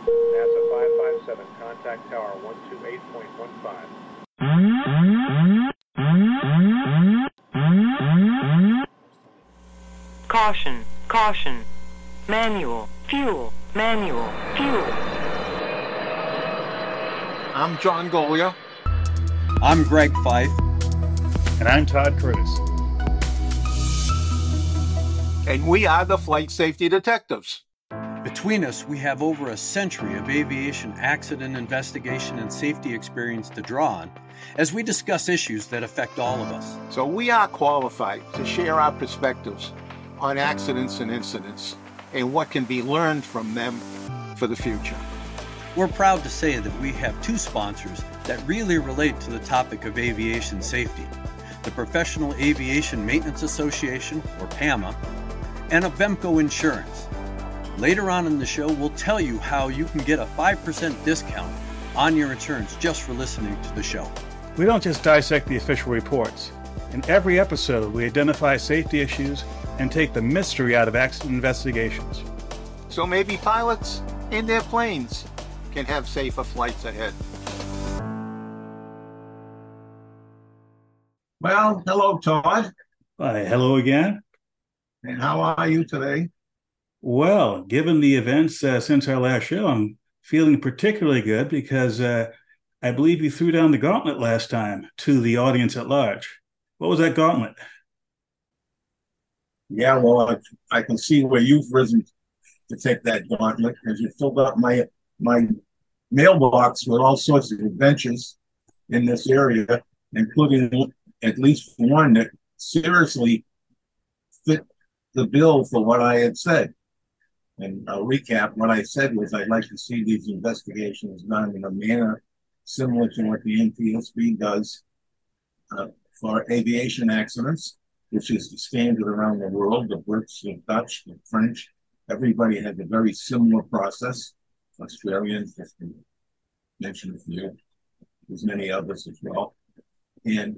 NASA 557, contact tower 128.15. Caution, caution. Manual, fuel, manual, fuel. I'm John Golia. I'm Greg Fife. And I'm Todd Curtis. And we are the Flight Safety Detectives. Between us, we have over a century of aviation accident investigation and safety experience to draw on as we discuss issues that affect all of us. So we are qualified to share our perspectives on accidents and incidents and what can be learned from them for the future. We're proud to say that we have two sponsors that really relate to the topic of aviation safety: the Professional Aviation Maintenance Association, or PAMA, and Avemco Insurance. Later on in the show, we'll tell you how you can get a 5% discount on your insurance just for listening to the show. We don't just dissect the official reports. In every episode, we identify safety issues and take the mystery out of accident investigations. So maybe pilots and their planes can have safer flights ahead. Well, hello, Todd. Hi, hello again. And how are you today? Well, given the events since our last show, I'm feeling particularly good because I believe you threw down the gauntlet last time to the audience at large. What was that gauntlet? Yeah, well, I can see where you've risen to take that gauntlet because you filled up my mailbox with all sorts of adventures in this area, including at least one that seriously fit the bill for what I had said. And I'll recap. What I said was I'd like to see these investigations done in a manner similar to what the NTSB does for aviation accidents, which is the standard around the world. The Brits, the Dutch, the French, everybody has a very similar process. Australians, just to mention a few. There's many others as well. And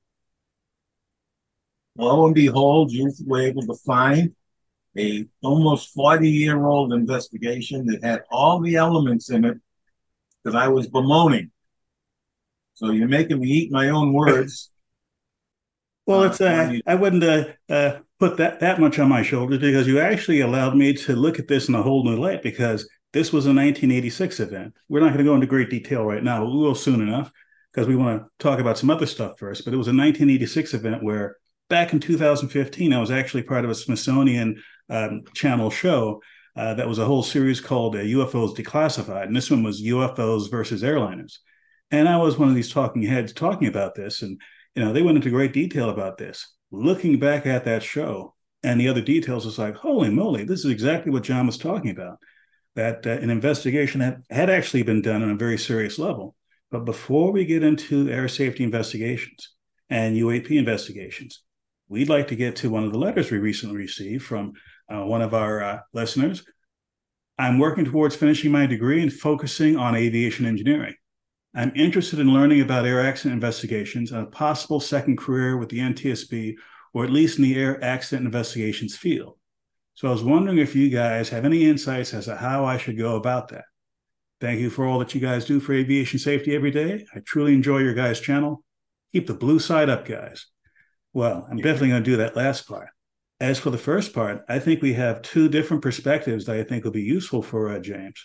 lo and behold, you were able to find a almost 40-year-old investigation that had all the elements in it that I was bemoaning. So you're making me eat my own words. Well, it's I wouldn't put that much on my shoulders because you actually allowed me to look at this in a whole new light because this was a 1986 event. We're not going to go into great detail right now, but we will soon enough because we want to talk about some other stuff first. But it was a 1986 event where back in 2015, I was actually part of a Smithsonian Channel show that was a whole series called UFOs Declassified. And this one was UFOs versus airliners. And I was one of these talking heads talking about this. And, you know, they went into great detail about this. Looking back at that show and the other details, it's like, holy moly, this is exactly what John was talking about. That an investigation had actually been done on a very serious level. But before we get into air safety investigations and UAP investigations, we'd like to get to one of the letters we recently received from one of our listeners. I'm working towards finishing my degree and focusing on aviation engineering. I'm interested in learning about air accident investigations and a possible second career with the NTSB, or at least in the air accident investigations field. So I was wondering if you guys have any insights as to how I should go about that. Thank you for all that you guys do for aviation safety every day. I truly enjoy your guys' channel. Keep the blue side up, guys. Well, I'm definitely going to do that last part. As for the first part, I think we have two different perspectives that I think will be useful for James.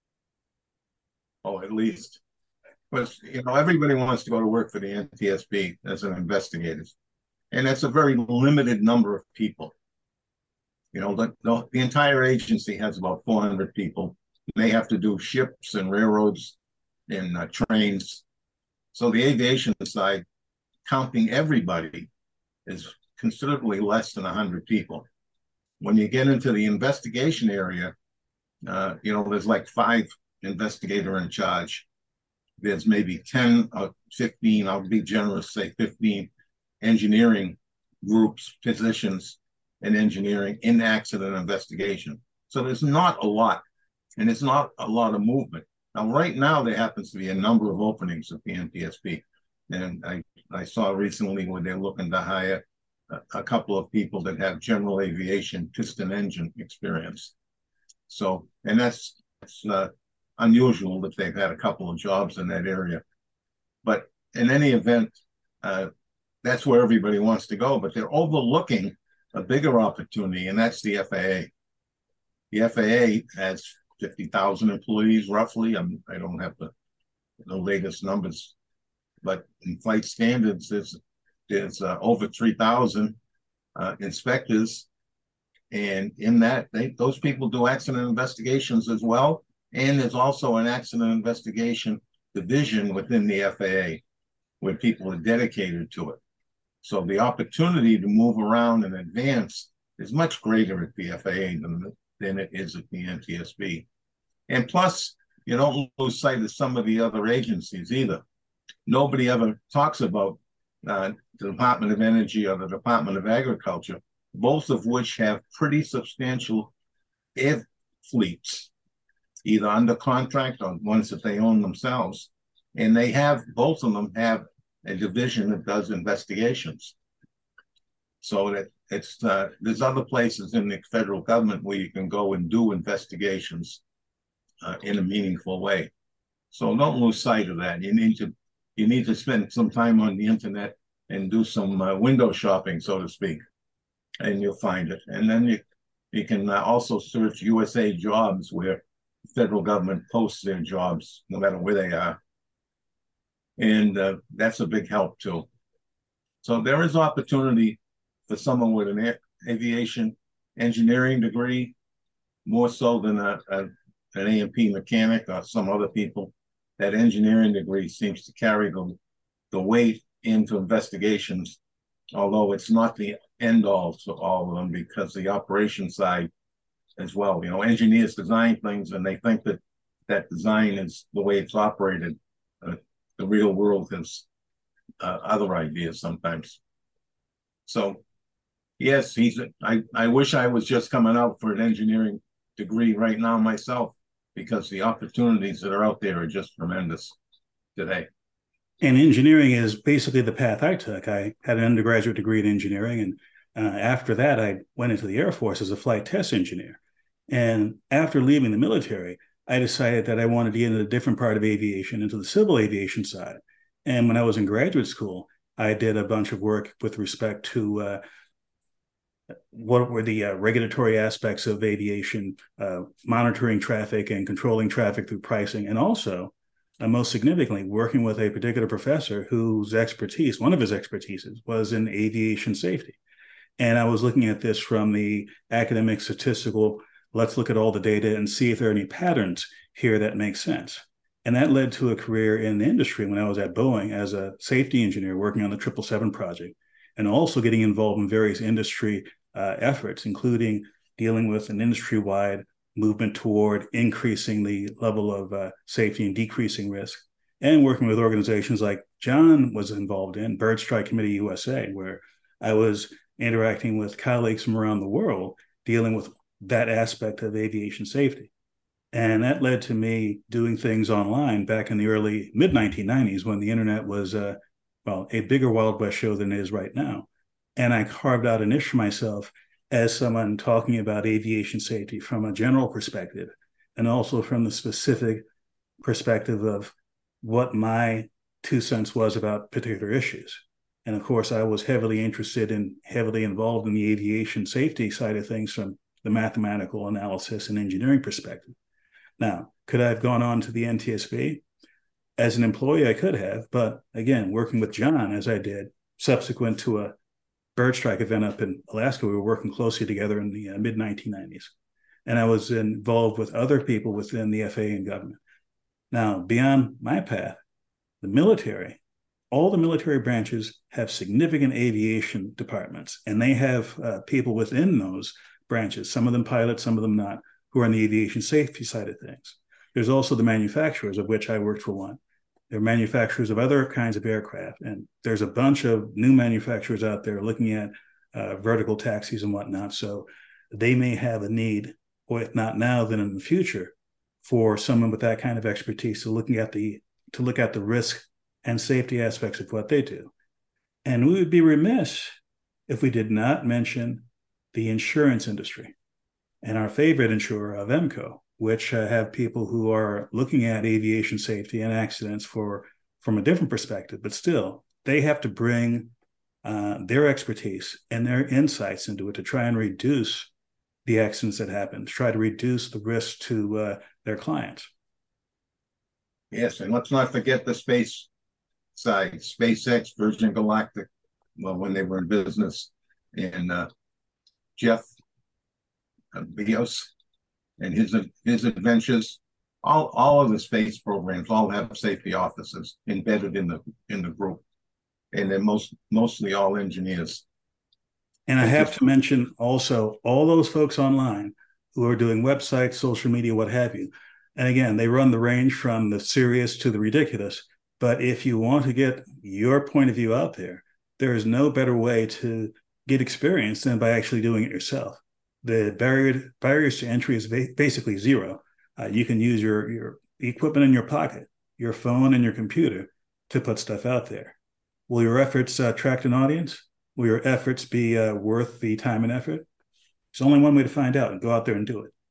Oh, at least. But, you know, everybody wants to go to work for the NTSB as an investigator. And that's a very limited number of people. You know, the entire agency has about 400 people. They have to do ships and railroads and trains. So the aviation side, counting everybody, is considerably less than 100 people. When you get into the investigation area, you know, there's like 5 investigators in charge. There's maybe 10 or 15, I'll be generous, say 15 engineering groups, positions in engineering in accident investigation. So there's not a lot, and it's not a lot of movement. Now, right now, there happens to be a number of openings at the NTSB. And I saw recently where they're looking to hire a couple of people that have general aviation piston engine experience. So, and that's unusual that they've had a couple of jobs in that area. But in any event, that's where everybody wants to go, but they're overlooking a bigger opportunity, and that's the FAA. The FAA has 50,000 employees roughly. I don't have the latest numbers, but in flight standards, there's over 3,000 inspectors, and in that, those people do accident investigations as well. And there's also an accident investigation division within the FAA where people are dedicated to it. So the opportunity to move around and advance is much greater at the FAA than it is at the NTSB. And plus, you don't lose sight of some of the other agencies either. Nobody ever talks about the Department of Energy or the Department of Agriculture, both of which have pretty substantial air fleets, either under contract or ones that they own themselves. And both of them have a division that does investigations. So that there's other places in the federal government where you can go and do investigations in a meaningful way. So don't lose sight of that. You need to spend some time on the internet and do some window shopping, so to speak, and you'll find it. And then you can also search USA Jobs, where the federal government posts their jobs, no matter where they are. And that's a big help too. So there is opportunity for someone with an aviation engineering degree, more so than an A&P mechanic or some other people. That engineering degree seems to carry the weight into investigations, although it's not the end all to all of them, because the operation side as well. Engineers design things and they think that design is the way it's operated. The real world has other ideas sometimes. So, yes, I wish I was just coming out for an engineering degree right now myself, because the opportunities that are out there are just tremendous today. And engineering is basically the path I took. I had an undergraduate degree in engineering, and after that, I went into the Air Force as a flight test engineer. And after leaving the military, I decided that I wanted to get into a different part of aviation, into the civil aviation side. And when I was in graduate school, I did a bunch of work with respect to what were the regulatory aspects of aviation, monitoring traffic and controlling traffic through pricing, and also, most significantly, working with a particular professor whose expertise, one of his expertises, was in aviation safety. And I was looking at this from the academic statistical, let's look at all the data and see if there are any patterns here that make sense. And that led to a career in the industry when I was at Boeing as a safety engineer working on the 777 project, and also getting involved in various industry efforts, including dealing with an industry-wide movement toward increasing the level of safety and decreasing risk, and working with organizations like John was involved in, Bird Strike Committee USA, where I was interacting with colleagues from around the world dealing with that aspect of aviation safety. And that led to me doing things online back in the early mid-1990s when the internet was, a bigger Wild West show than it is right now. And I carved out a niche for myself as someone talking about aviation safety from a general perspective, and also from the specific perspective of what my 2 cents was about particular issues. And of course, I was heavily interested and heavily involved in the aviation safety side of things from the mathematical analysis and engineering perspective. Now, could I have gone on to the NTSB? As an employee, I could have, but again, working with John as I did, subsequent to a bird strike event up in Alaska, we were working closely together in the mid-1990s. And I was involved with other people within the FAA and government. Now, beyond my path, the military, all the military branches have significant aviation departments, and they have people within those branches, some of them pilots, some of them not, who are on the aviation safety side of things. There's also the manufacturers, of which I worked for one. They're manufacturers of other kinds of aircraft, and there's a bunch of new manufacturers out there looking at vertical taxis and whatnot. So they may have a need, or if not now, then in the future, for someone with that kind of expertise to look at the risk and safety aspects of what they do. And we would be remiss if we did not mention the insurance industry and our favorite insurer, Avemco, which have people who are looking at aviation safety and accidents from a different perspective, but still, they have to bring their expertise and their insights into it to try and reduce the accidents that happen, to try to reduce the risk to their clients. Yes, and let's not forget the space side. SpaceX, Virgin Galactic, well, when they were in business, and Jeff Bezos and his adventures. All of the space programs all have safety officers embedded in the group, and they're mostly all engineers. And I have to mention also all those folks online who are doing websites, social media, what have you. And again, they run the range from the serious to the ridiculous. But if you want to get your point of view out there, there is no better way to get experience than by actually doing it yourself. The barriers to entry is basically zero. You can use your equipment in your pocket, your phone and your computer to put stuff out there. Will your efforts attract an audience? Will your efforts be worth the time and effort? There's only one way to find out, and go out there and do it.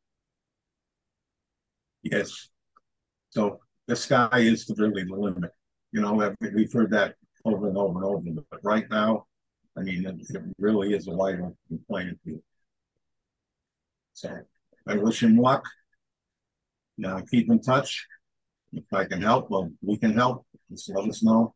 Yes. So the sky is really the limit. You know, we've heard that over and over and over. But right now, I mean, it really is a wide open playing field. So I wish him luck. Now keep in touch. If I can help, well, we can help. Just let us know.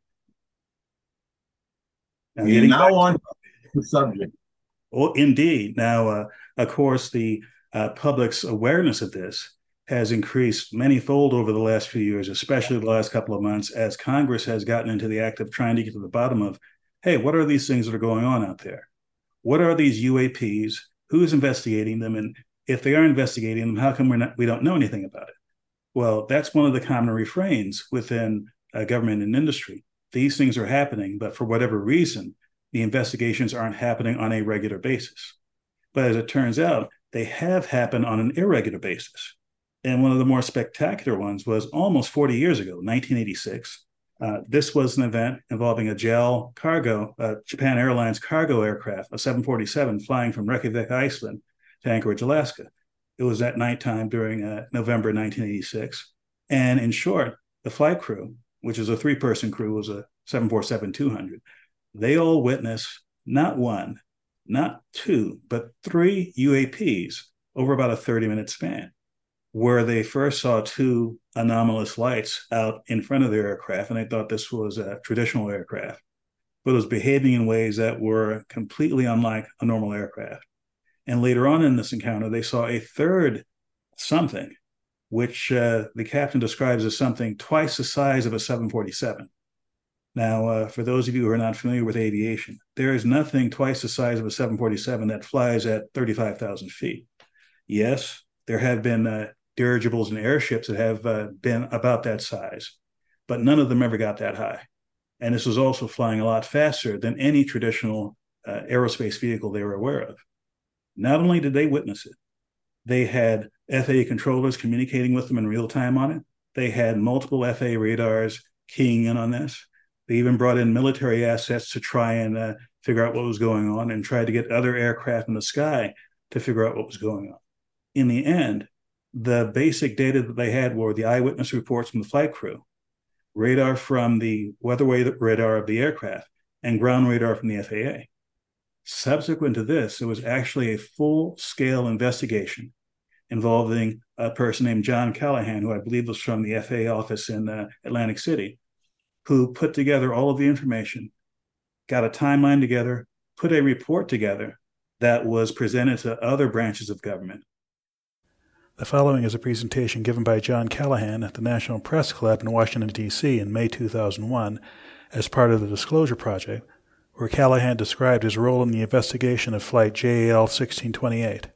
And now on the subject. Oh, indeed. Now, of course, the public's awareness of this has increased manyfold over the last few years, especially the last couple of months, as Congress has gotten into the act of trying to get to the bottom of, hey, what are these things that are going on out there? What are these UAPs? Who's investigating them? And if they are investigating them, how come we don't know anything about it? Well, that's one of the common refrains within government and industry. These things are happening, but for whatever reason, the investigations aren't happening on a regular basis. But as it turns out, they have happened on an irregular basis. And one of the more spectacular ones was almost 40 years ago, 1986. This was an event involving a JAL cargo, Japan Airlines cargo aircraft, a 747 flying from Reykjavik, Iceland to Anchorage, Alaska. It was at nighttime during November 1986. And in short, the flight crew, which is a three-person crew, was a 747-200. They all witnessed not one, not two, but three UAPs over about a 30-minute span, where they first saw two anomalous lights out in front of their aircraft, and they thought this was a traditional aircraft, but it was behaving in ways that were completely unlike a normal aircraft. And later on in this encounter, they saw a third something, which the captain describes as something twice the size of a 747. Now, for those of you who are not familiar with aviation, there is nothing twice the size of a 747 that flies at 35,000 feet. Yes, there have been dirigibles and airships that have been about that size, but none of them ever got that high. And this was also flying a lot faster than any traditional aerospace vehicle they were aware of. Not only did they witness it, they had FAA controllers communicating with them in real time on it. They had multiple FAA radars keying in on this. They even brought in military assets to try and figure out what was going on, and tried to get other aircraft in the sky to figure out what was going on. In the end, the basic data that they had were the eyewitness reports from the flight crew, radar from the weatherway radar of the aircraft, and ground radar from the FAA. Subsequent to this, it was actually a full-scale investigation involving a person named John Callahan, who I believe was from the FAA office in Atlantic City, who put together all of the information, got a timeline together, put a report together that was presented to other branches of government. The following is a presentation given by John Callahan at the National Press Club in Washington, D.C. in May 2001 as part of the Disclosure Project, where Callahan described his role in the investigation of Flight JAL 1628.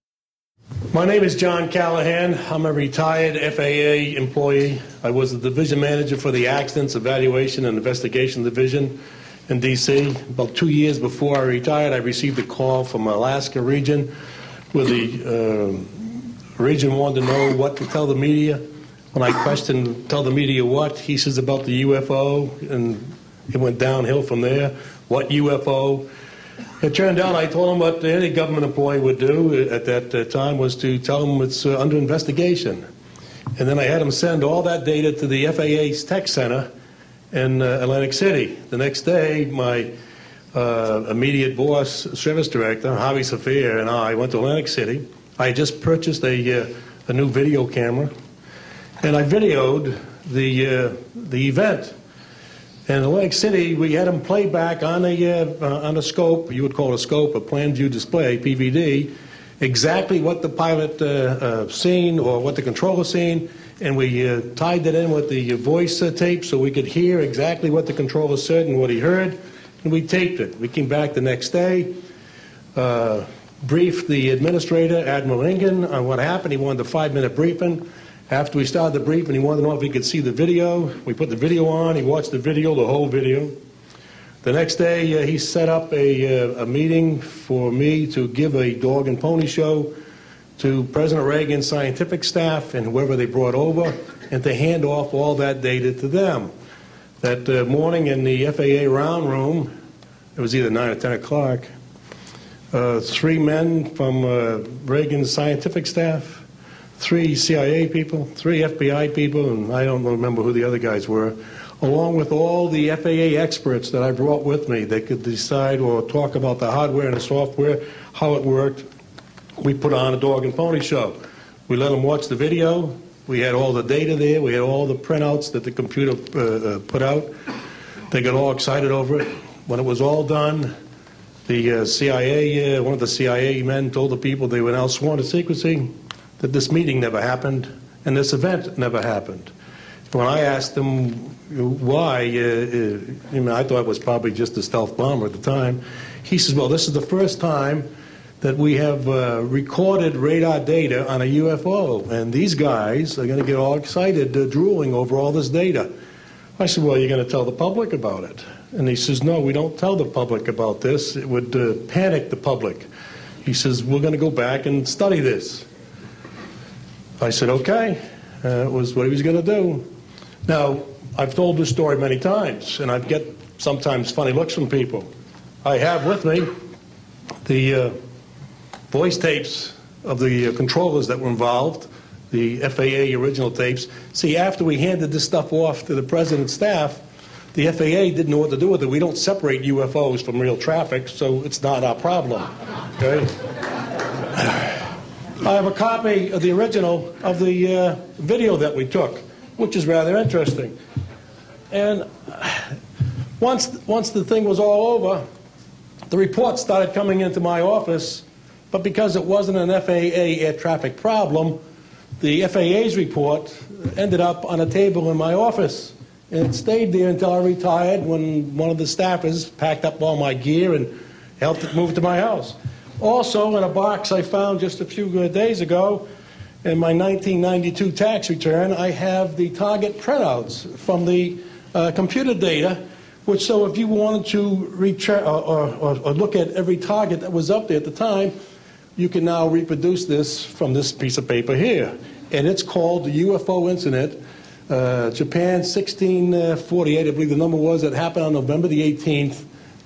My name is John Callahan. I'm a retired FAA employee. I was the division manager for the Accidents Evaluation and Investigation Division in D.C. About 2 years before I retired, I received a call from Alaska region where the region wanted to know what to tell the media. When I questioned, tell the media what, he says about the UFO, and it went downhill from there. What UFO? It turned out I told him what any government employee would do at that time was to tell him it's under investigation. And then I had him send all that data to the FAA's tech center in Atlantic City. The next day, my immediate boss, service director, Javi Safir, and I went to Atlantic City. I had just purchased a new video camera, and I videoed the event. And in Atlantic City, we had them play back on a scope, you would call it a scope, a plan view display, PVD, exactly what the pilot seen or what the controller seen, and we tied that in with the voice tape so we could hear exactly what the controller said and what he heard, and we taped it. We came back the next day, briefed the administrator, Admiral Ingen, on what happened. He wanted a 5-minute briefing. After we started the briefing, he wanted to know if he could see the video. We put the video on. He watched the video, the whole video. The next day, he set up a meeting for me to give a dog and pony show to President Reagan's scientific staff and whoever they brought over, and to hand off all that data to them. That morning in the FAA round room, it was either 9 or 10 o'clock, 3 men from Reagan's scientific staff, 3 CIA people, 3 FBI people, and I don't remember who the other guys were, along with all the FAA experts that I brought with me. They could decide or talk about the hardware and the software, how it worked. We put on a dog and pony show. We let them watch the video. We had all the data there. We had all the printouts that the computer put out. They got all excited over it. When it was all done, the CIA, one of the CIA men told the people they were now sworn to secrecy, that this meeting never happened and this event never happened. When I asked him why, I thought it was probably just a stealth bomber at the time, he says, well, this is the first time that we have recorded radar data on a UFO, and these guys are going to get all excited, drooling over all this data. I said, well, you're going to tell the public about it? And he says, no, we don't tell the public about this. It would panic the public. He says, we're going to go back and study this. I said, okay. It was what he was going to do. Now, I've told this story many times, and I get sometimes funny looks from people. I have with me the voice tapes of the controllers that were involved, the FAA original tapes. See, after we handed this stuff off to the president's staff, the FAA didn't know what to do with it. We don't separate UFOs from real traffic, so it's not our problem. Okay? I have a copy of the original of the video that we took, which is rather interesting. And once the thing was all over, the reports started coming into my office, but because it wasn't an FAA air traffic problem, the FAA's report ended up on a table in my office. And it stayed there until I retired, when one of the staffers packed up all my gear and helped it move to my house. Also, in a box I found just a few days ago, in my 1992 tax return, I have the target printouts from the computer data, which, so if you wanted to return or look at every target that was up there at the time, you can now reproduce this from this piece of paper here. And it's called the UFO Incident, Japan 1648, I believe the number was. It happened on November the 18th,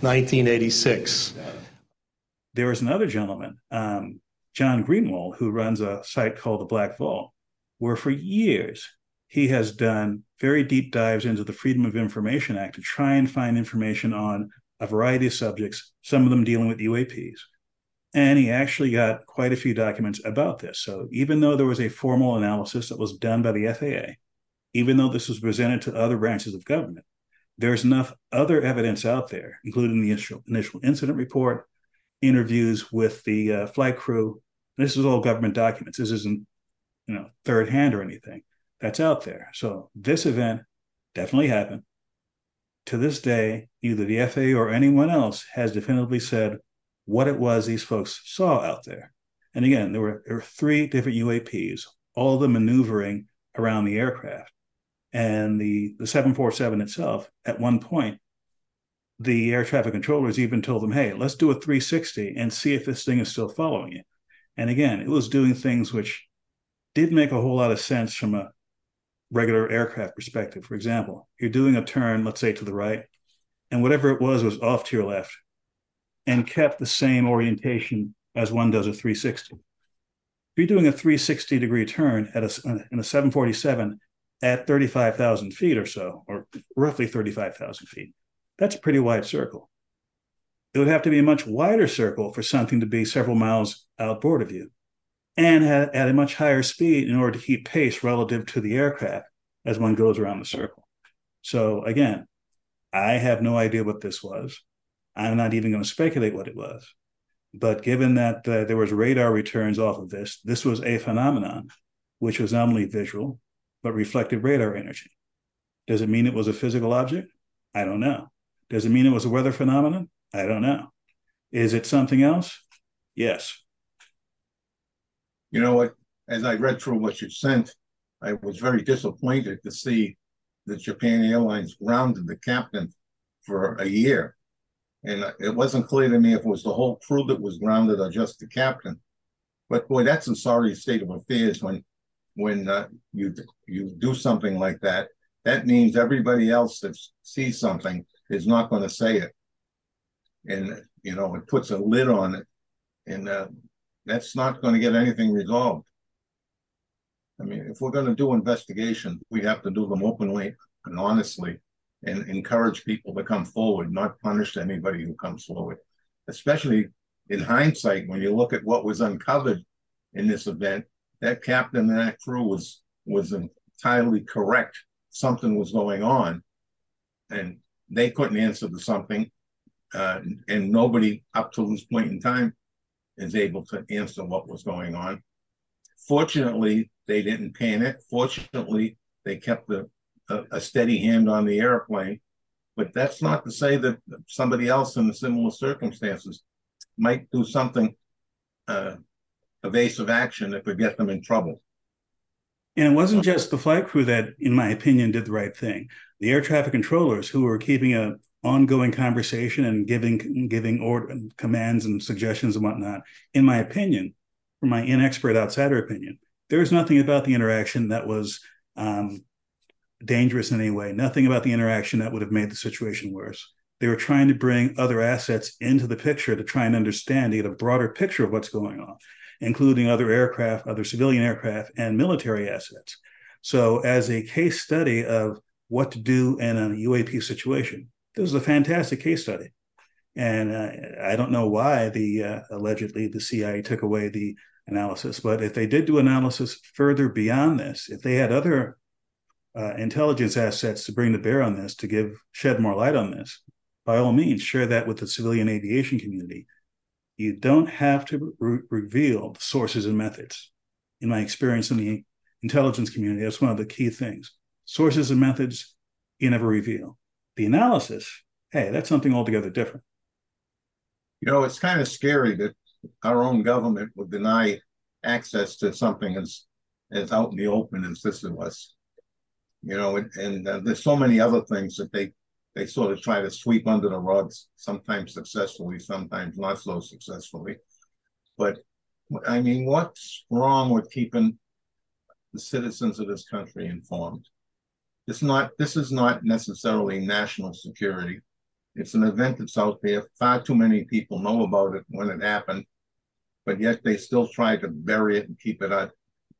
1986. There was another gentleman, John Greenwald, who runs a site called the Black Vault, where for years he has done very deep dives into the Freedom of Information Act to try and find information on a variety of subjects, some of them dealing with UAPs. And he actually got quite a few documents about this. So even though there was a formal analysis that was done by the FAA, even though this was presented to other branches of government, there's enough other evidence out there, including the initial incident report, interviews with the flight crew. This is all government documents. This isn't, third hand or anything. That's out there. So this event definitely happened. To this day, either the FAA or anyone else has definitively said what it was these folks saw out there. And again, there were 3 different UAPs, all of them maneuvering around the aircraft. And the 747 itself, at one point, the air traffic controllers even told them, hey, let's do a 360 and see if this thing is still following you. And again, it was doing things which didn't make a whole lot of sense from a regular aircraft perspective. For example, you're doing a turn, let's say to the right, and whatever it was off to your left. and kept the same orientation as one does a 360. If you're doing a 360-degree turn in a 747 at 35,000 feet or so, or roughly 35,000 feet, that's a pretty wide circle. It would have to be a much wider circle for something to be several miles outboard of you and at a much higher speed in order to keep pace relative to the aircraft as one goes around the circle. So again, I have no idea what this was. I'm not even going to speculate what it was. But given that there was radar returns off of this was a phenomenon, which was not only visual, but reflected radar energy. Does it mean it was a physical object? I don't know. Does it mean it was a weather phenomenon? I don't know. Is it something else? Yes. You know what? As I read through what you sent, I was very disappointed to see that Japan Airlines grounded the captain for a year. And it wasn't clear to me if it was the whole crew that was grounded or just the captain. But boy, that's a sorry state of affairs when you do something like that. That means everybody else that sees something is not going to say it. And, you know, it puts a lid on it. And that's not going to get anything resolved. I mean, if we're going to do investigation, we have to do them openly and honestly and encourage people to come forward, not punish anybody who comes forward. Especially in hindsight, when you look at what was uncovered in this event, that captain and that crew was entirely correct. Something was going on, and they couldn't answer to something, and nobody up to this point in time is able to answer what was going on. Fortunately, they didn't panic. Fortunately, they kept a steady hand on the airplane. But that's not to say that somebody else in similar circumstances might do something evasive action that could get them in trouble. And it wasn't just the flight crew that, in my opinion, did the right thing. The air traffic controllers who were keeping an ongoing conversation and giving order, commands and suggestions and whatnot, in my opinion, from my inexpert outsider opinion, there was nothing about the interaction that was dangerous in any way, nothing about the interaction that would have made the situation worse. They were trying to bring other assets into the picture to try and understand, to get a broader picture of what's going on, including other aircraft, other civilian aircraft, and military assets. So as a case study of what to do in a UAP situation, this is a fantastic case study. And I don't know why allegedly the CIA took away the analysis, but if they did do analysis further beyond this, if they had other intelligence assets to bring to bear on this, to shed more light on this, by all means, share that with the civilian aviation community. You don't have to reveal the sources and methods. In my experience in the intelligence community, that's one of the key things. Sources and methods, you never reveal. The analysis, hey, that's something altogether different. You know, it's kind of scary that our own government would deny access to something as out in the open as this was. You know, and there's so many other things that they sort of try to sweep under the rugs, sometimes successfully, sometimes not so successfully. But I mean, what's wrong with keeping the citizens of this country informed? This is not necessarily national security. It's an event that's out there. Far too many people know about it when it happened, but yet they still try to bury it and keep it out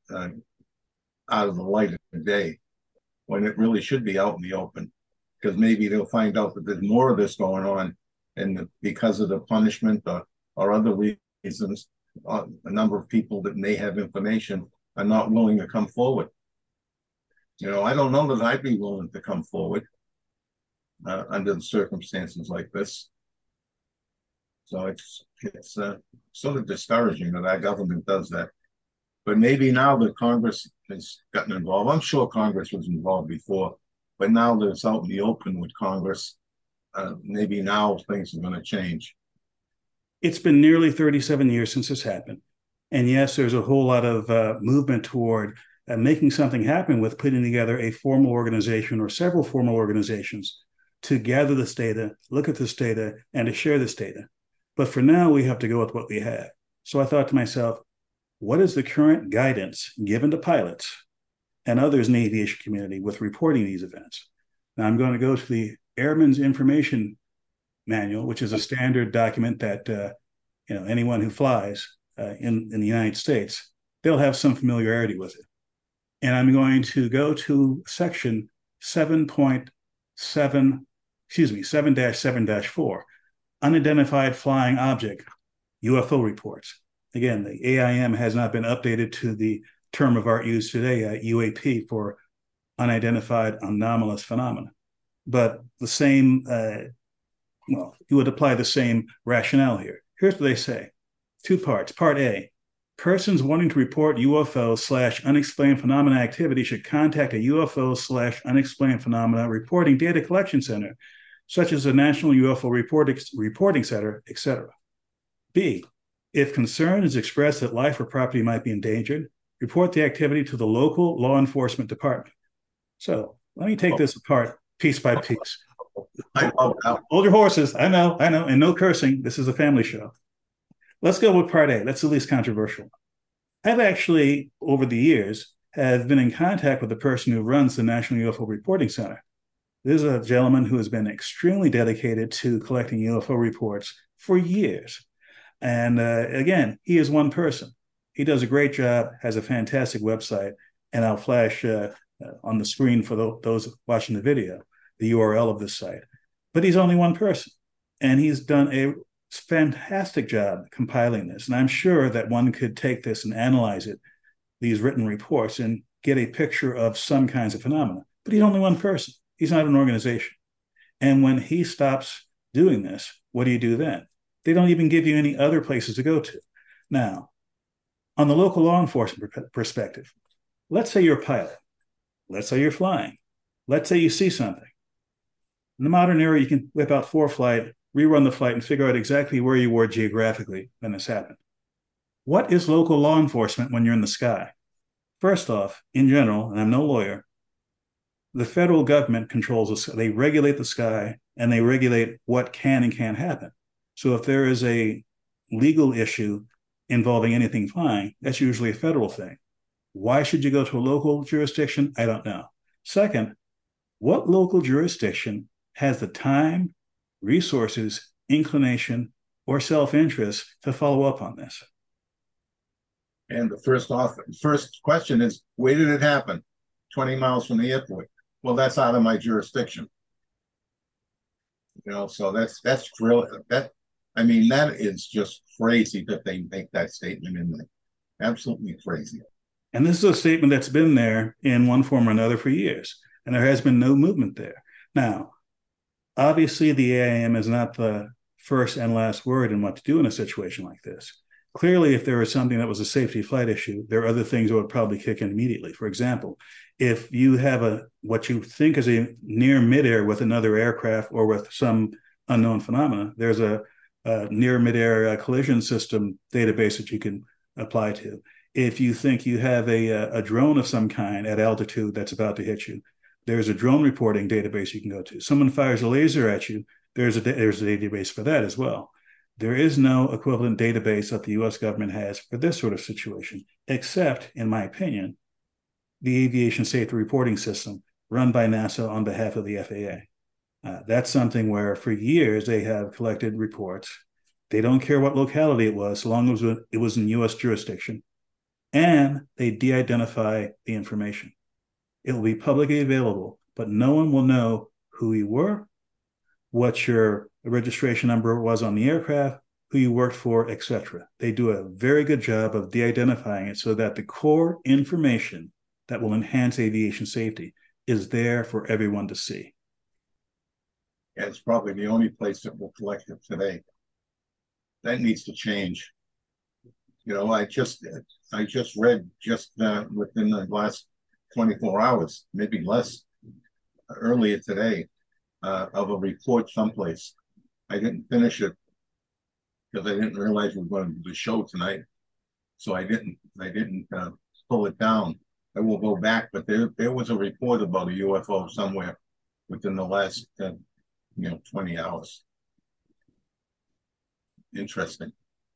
of the light of the day, when it really should be out in the open. Because maybe they'll find out that there's more of this going on, and because of the punishment or other reasons, a number of people that may have information are not willing to come forward. You know, I don't know that I'd be willing to come forward under the circumstances like this. So it's sort of discouraging that our government does that. But maybe now that Congress has gotten involved, I'm sure Congress was involved before, but now that it's out in the open with Congress, maybe now things are going to change. It's been nearly 37 years since this happened. And yes, there's a whole lot of movement toward making something happen with putting together a formal organization or several formal organizations to gather this data, look at this data, and to share this data. But for now, we have to go with what we have. So I thought to myself, what is the current guidance given to pilots and others in the aviation community with reporting these events? Now I'm going to go to the Airmen's Information manual, which is a standard document that anyone who flies in the United States, they'll have some familiarity with it. And I'm going to go to section 7-7-4, unidentified flying object, UFO reports. Again, the AIM has not been updated to the term of art used today, UAP, for unidentified anomalous phenomena. But the same, you would apply the same rationale here. Here's what they say. 2 parts. Part A, persons wanting to report UFO/unexplained phenomena activity should contact a UFO/unexplained phenomena reporting data collection center, such as the National UFO Reporting Center, etc. B, if concern is expressed that life or property might be endangered, report the activity to the local law enforcement department. So let me take this apart piece by piece. Hold your horses. I know, and no cursing. This is a family show. Let's go with part A. That's the least controversial. I've actually, over the years, have been in contact with the person who runs the National UFO Reporting Center. This is a gentleman who has been extremely dedicated to collecting UFO reports for years. And again, he is one person. He does a great job, has a fantastic website, and I'll flash on the screen for those watching the video, the URL of this site. But he's only one person, and he's done a fantastic job compiling this. And I'm sure that one could take this and analyze it, these written reports, and get a picture of some kinds of phenomena. But he's only one person. He's not an organization. And when he stops doing this, what do you do then? They don't even give you any other places to go to. Now, on the local law enforcement perspective, let's say you're a pilot. Let's say you're flying. Let's say you see something. In the modern era, you can whip out ForeFlight, rerun the flight, and figure out exactly where you were geographically when this happened. What is local law enforcement when you're in the sky? First off, in general, and I'm no lawyer, the federal government controls the sky. They regulate the sky, and they regulate what can and can't happen. So if there is a legal issue involving anything flying, that's usually a federal thing. Why should you go to a local jurisdiction? I don't know. Second, what local jurisdiction has the time, resources, inclination, or self-interest to follow up on this? And the first question is, where did it happen? 20 miles from the airport. Well, that's out of my jurisdiction. So that's really that. I mean, that is just crazy that they make that statement in there. Absolutely crazy. And this is a statement that's been there in one form or another for years, and there has been no movement there. Now, obviously, the AIM is not the first and last word in what to do in a situation like this. Clearly, if there was something that was a safety flight issue, there are other things that would probably kick in immediately. For example, if you have what you think is a near midair with another aircraft or with some unknown phenomena, there's a near midair collision system database that you can apply to. If you think you have a drone of some kind at altitude that's about to hit you, there's a drone reporting database you can go to. Someone fires a laser at you, there's a database for that as well. There is no equivalent database that the U.S. government has for this sort of situation, except, in my opinion, the Aviation Safety Reporting System run by NASA on behalf of the FAA. That's something where for years they have collected reports. They don't care what locality it was, so long as it was in U.S. jurisdiction, and they de-identify the information. It will be publicly available, but no one will know who you were, what your registration number was on the aircraft, who you worked for, etc. They do a very good job of de-identifying it so that the core information that will enhance aviation safety is there for everyone to see. Yeah, it's probably the only place that will collect it today. That needs to change. I just read within the last 24 hours, maybe less, earlier today, of a report someplace. I didn't finish it because I didn't realize we were going to do the show tonight, so I didn't pull it down. I will go back, but there was a report about a UFO somewhere within the last 20 hours. Interesting.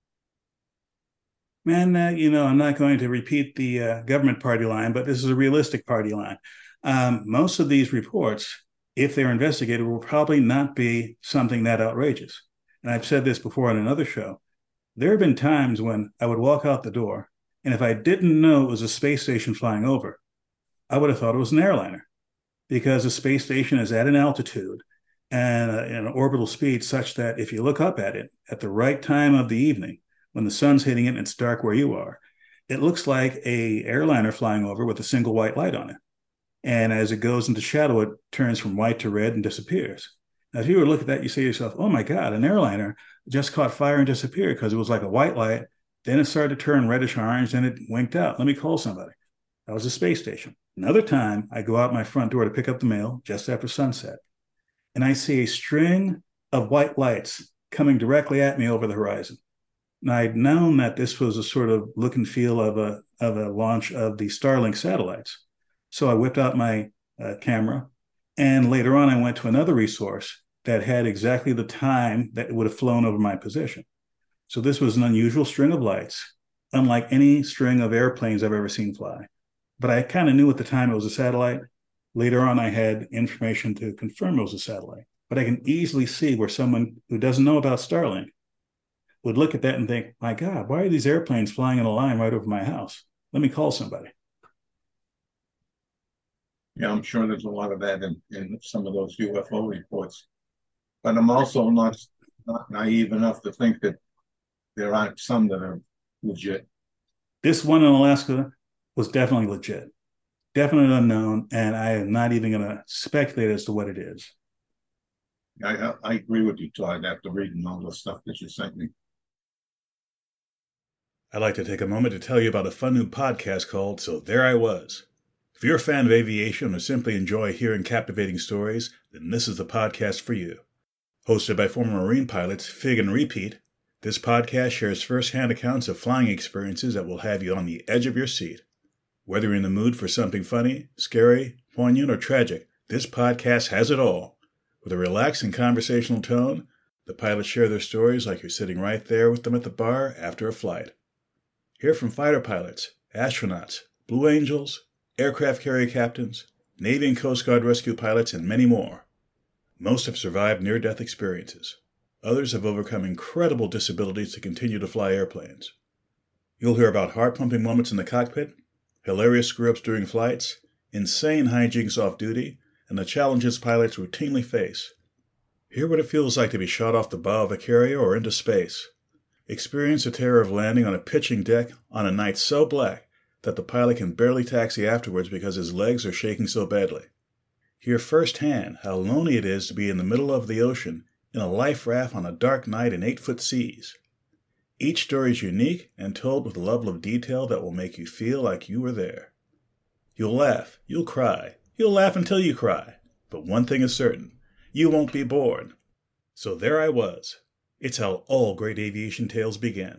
Man, I'm not going to repeat the government party line, but this is a realistic party line. Most of these reports if they're investigated, will probably not be something that outrageous. And I've said this before on another show. There have been times when I would walk out the door, and if I didn't know it was a space station flying over, I would have thought it was an airliner, because a space station is at an altitude and an orbital speed such that if you look up at it at the right time of the evening, when the sun's hitting it and it's dark where you are, it looks like a airliner flying over with a single white light on it. And as it goes into shadow, it turns from white to red and disappears. Now, if you were to look at that, you say to yourself, oh my God, an airliner just caught fire and disappeared because it was like a white light. Then it started to turn reddish orange, then it winked out. Let me call somebody. That was a space station. Another time, I go out my front door to pick up the mail just after sunset, and I see a string of white lights coming directly at me over the horizon. And I'd known that this was a sort of look and feel of a launch of the Starlink satellites. So I whipped out my camera, and later on I went to another resource that had exactly the time that it would have flown over my position. So this was an unusual string of lights, unlike any string of airplanes I've ever seen fly. But I kind of knew at the time it was a satellite. Later on, I had information to confirm it was a satellite. But I can easily see where someone who doesn't know about Starlink would look at that and think, my God, why are these airplanes flying in a line right over my house? Let me call somebody. Yeah, I'm sure there's a lot of that in some of those UFO reports. But I'm also not naive enough to think that there aren't some that are legit. This one in Alaska was definitely legit, definitely unknown, and I am not even going to speculate as to what it is. I agree with you, Todd, after reading all the stuff that you sent me. I'd like to take a moment to tell you about a fun new podcast called So There I Was. If you're a fan of aviation or simply enjoy hearing captivating stories, then this is the podcast for you. Hosted by former Marine pilots Fig and Repeat, this podcast shares first-hand accounts of flying experiences that will have you on the edge of your seat. Whether you're in the mood for something funny, scary, poignant, or tragic, this podcast has it all. With a relaxed and conversational tone, the pilots share their stories like you're sitting right there with them at the bar after a flight. Hear from fighter pilots, astronauts, Blue Angels, aircraft carrier captains, Navy and Coast Guard rescue pilots, and many more. Most have survived near-death experiences. Others have overcome incredible disabilities to continue to fly airplanes. You'll hear about heart-pumping moments in the cockpit, hilarious screw-ups during flights, insane hijinks off-duty, and the challenges pilots routinely face. Hear what it feels like to be shot off the bow of a carrier or into space. Experience the terror of landing on a pitching deck on a night so black that the pilot can barely taxi afterwards because his legs are shaking so badly. Hear firsthand how lonely it is to be in the middle of the ocean in a life raft on a dark night in 8-foot seas. Each story is unique and told with a level of detail that will make you feel like you were there. You'll laugh, you'll cry, you'll laugh until you cry. But one thing is certain, you won't be bored. So there I was. It's how all great aviation tales begin.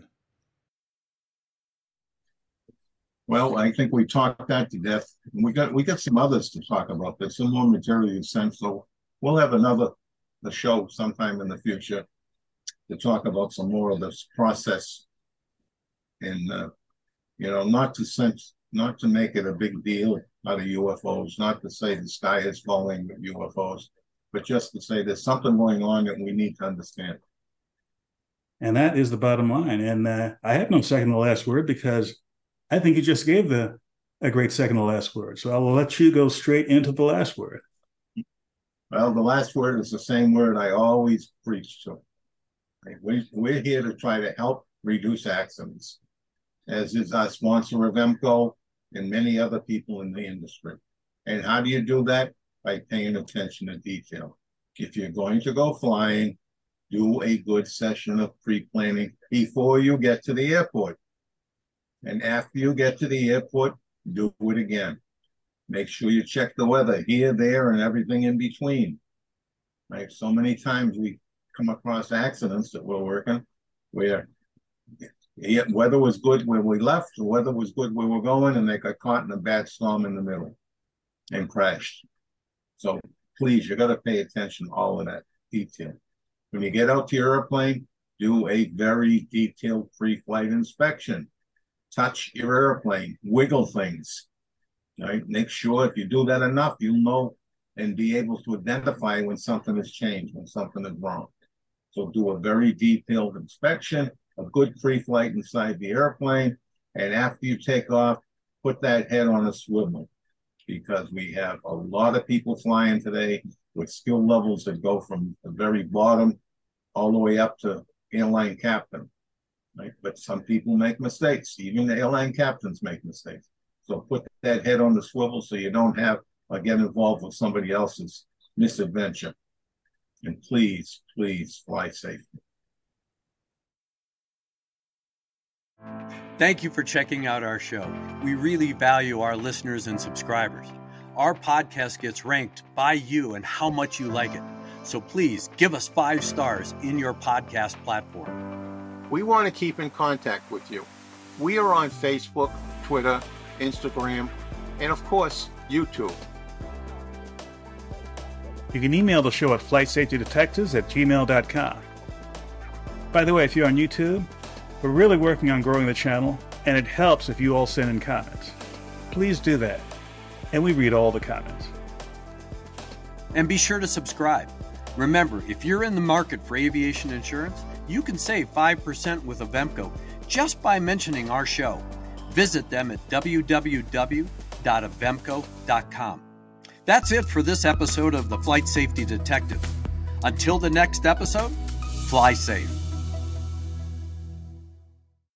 Well, I think we talked that to death. We got some others to talk about. There's some more material you sent, so we'll have a show sometime in the future to talk about some more of this process, and not to make it a big deal out of UFOs, not to say the sky is falling with UFOs, but just to say there's something going on that we need to understand. And that is the bottom line. And I have no second to last word because I think you just gave a great second to last word. So I will let you go straight into the last word. Well, the last word is the same word I always preach to. We're here to try to help reduce accidents, as is our sponsor of EMCO and many other people in the industry. And how do you do that? By paying attention to detail. If you're going to go flying, do a good session of pre-planning before you get to the airport. And after you get to the airport, do it again. Make sure you check the weather here, there, and everything in between. Right? So many times we come across accidents that we're working where the weather was good when we left, the weather was good where we're going, and they got caught in a bad storm in the middle and crashed. So please, you got to pay attention to all of that detail. When you get out to your airplane, do a very detailed pre-flight inspection. Touch your airplane, wiggle things. Right? Make sure if you do that enough, you'll know and be able to identify when something has changed, when something is wrong. So do a very detailed inspection, a good pre-flight inside the airplane, and after you take off, put that head on a swivel, because we have a lot of people flying today with skill levels that go from the very bottom all the way up to airline captain. Right? But some people make mistakes. Even the airline captains make mistakes. So put that head on the swivel so you don't have get involved with somebody else's misadventure. And please, please fly safely. Thank you for checking out our show. We really value our listeners and subscribers. Our podcast gets ranked by you and how much you like it. So please give us 5 stars in your podcast platform. We want to keep in contact with you. We are on Facebook, Twitter, Instagram, and of course, YouTube. You can email the show at flightsafetydetectives@gmail.com. By the way, if you're on YouTube, we're really working on growing the channel, and it helps if you all send in comments. Please do that, and we read all the comments. And be sure to subscribe. Remember, if you're in the market for aviation insurance, you can save 5% with Avemco just by mentioning our show. Visit them at www.avemco.com. That's it for this episode of the Flight Safety Detective. Until the next episode, fly safe.